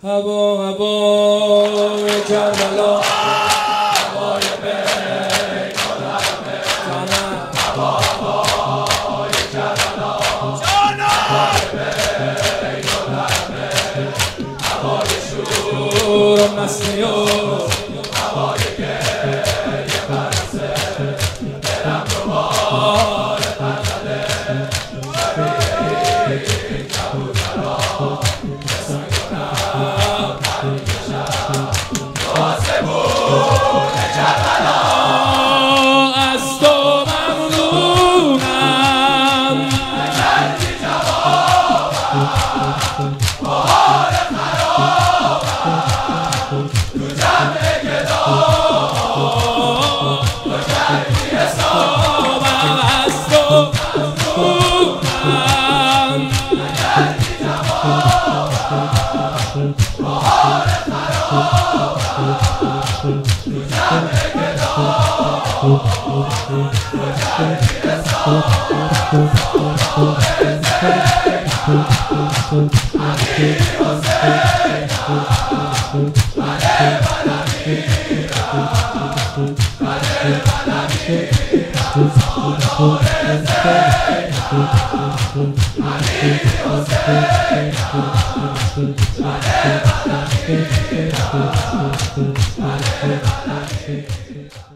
هوای کربلا هوای بیت الحرمین هوای کربلا هوای بیت الحرمین هوای شور و مستی و هوای گریه برسه دلم رو بال پرده شبیه کبوترها رسان کنم پری کشم تو آسمون کربلا از تو ممنونم نکردی جوابم بهار خرابم تو جمع گدام تو کردی حسابم از تو ممنونم نکردی جوابم بهار خرابم تو جمع گدام تو کردی حسابم امیر حسین